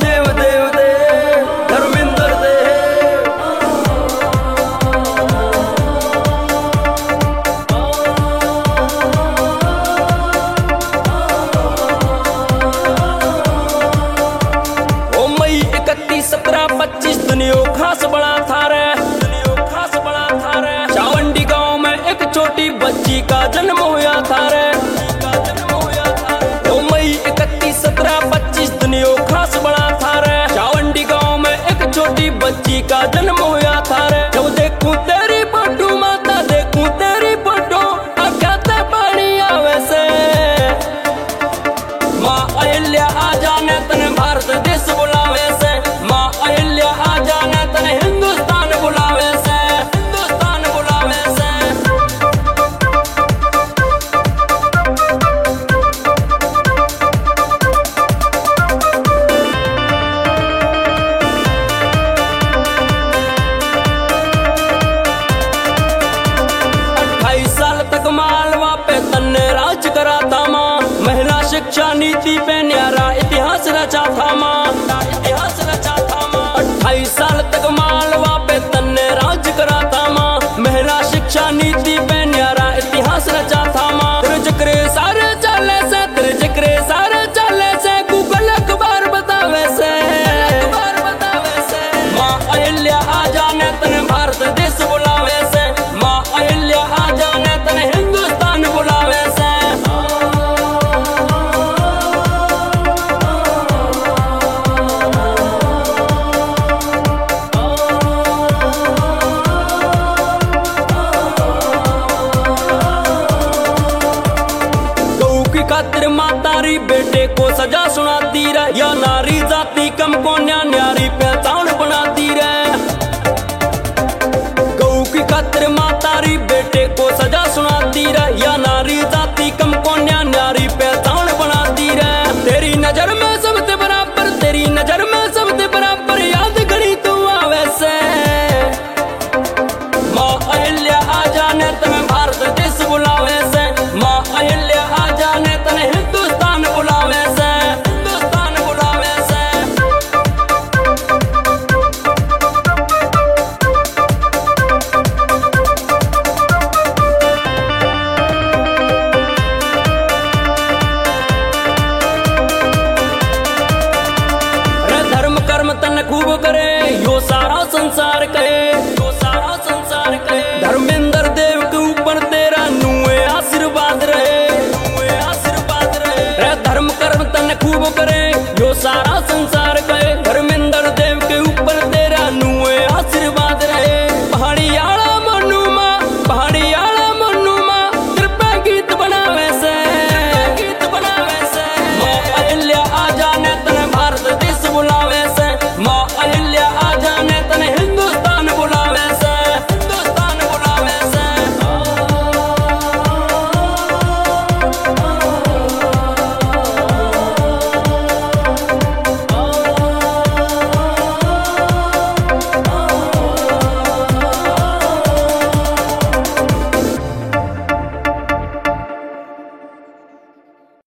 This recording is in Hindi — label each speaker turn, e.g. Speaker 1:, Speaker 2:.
Speaker 1: देव देव दे धर्मेंद्र दे। ओ मई 31 17 25 दुनिया खास बड़ा था रे, दुनिया खास बड़ा था रे। चावंडी गांव में एक छोटी बच्ची का जन्म हुआ था रे। ओ मई 31 17 25 दुनिया खास बड़ा था रे। चावंडी गांव में एक छोटी बच्ची का जन्म हुआ था रे। जब देखूं तेरी फोटो माता, देखूं तेरी फोटो अखाते पानी आवे से। माँ अहिल्या आ जाने तने भारत देश बुलावे से। माँ अहिल्या आ जाने तने हिंदुस्तान बुलावे से, हिंदुस्तान बुलावे से। साल तक मालवा पे तन्ने राज करा था माँ। महिला शिक्षा नीति पे न्यारा इतिहास रचा था माँ, इतिहास रचा था माँ। 28 साल तक मालवा पे तन्ने राज करा था माँ। महिला शिक्षा नीति पे न्यारा इतिहास रचा था माँ। तेरे जिक्र सारे चले से, तेरे जिक्र सारे चले से। गूगल अखबार बतावे से, अखबार बतावे से। माँ अहिल्या आ जाने तने भारत देश बुलावे से। माँ अहिल्या आ जाने तने हिंदुस्तान बुलावे से। गऊ की खातिर मातारी बेटे को सजा सुनाती रहे। या नारी जाति कम को न्यारी पहचान बनाती रहे। गऊ की खातिर मातारी बेटे को सजा सुनाती रहे। या नारी जाति कम को न्यारी पहचान बनाती रहे। तेरी नजर में सबसे बराबर, तेरी नजर में सबसे बराबर याद घड़ी तू आवे से। माँ अहिल्या आ जाने तने भारत देश बुलावे से। माँ अहिल्या आ जाने तने हिंदुस्तान बुलावे से, हिंदुस्तान बुलावे से। धर्म कर्म तन खूब करे यो सारा संसार कहे, यो सारा संसार कहे। धर्मेंद्र देव के ऊपर तेरा नुए आशीर्वाद रहे, नुए आशीर्वाद रहे। धर्म कर्म तन खूब करे यो सारा संसार